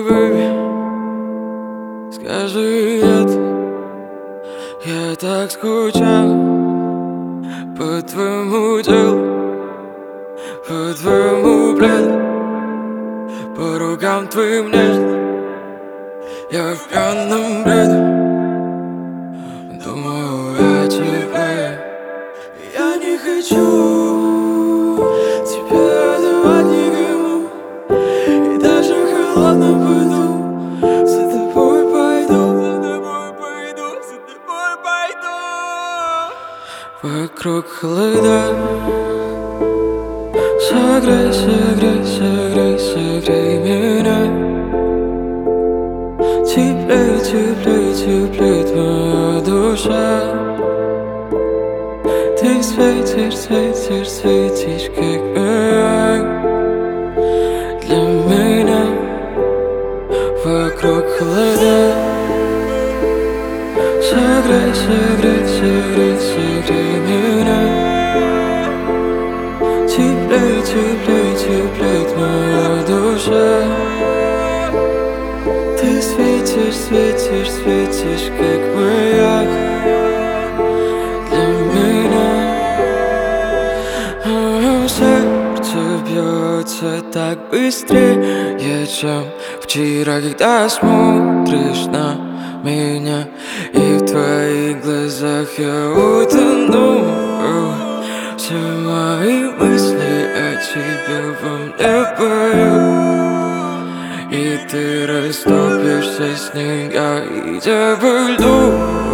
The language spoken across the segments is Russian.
baby, скажи это. Я так скучал по твоему телу, по твоему пледу, по рукам твоим нежным. Я в пьяном бреду думаю о тебе. Я не хочу тебя отдавать никому, и даже в холодном поту за тобой пойду, за тобой пойду, за тобой пойду. Вокруг холода, согрей, согрей, согрей, согрей меня. Теплее, теплее, теплеет моя душа. Ты светишь, светишь, светишь, как маяк для меня. Вокруг холода, согрей, согрей, согрей, согрей меня. Теплее, теплее, теплеет моя душа. Ты светишь, светишь, светишь, как маяк для меня. Сердце бьется так быстрее, чем вчера, когда смотришь на меня, и в твоих глазах я утону. Все мои мысли о тебе во мне поют. И ты растопишься, снега идя по льду.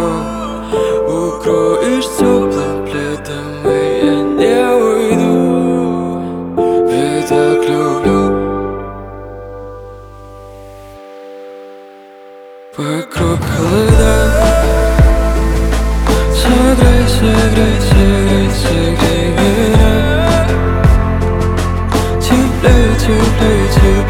Укроешь теплым пледом, и я не уйду. Ведь так люблю. Вокруг холода, согрей, согрей, согрей, согрей меня. Теплее, теплее, теплее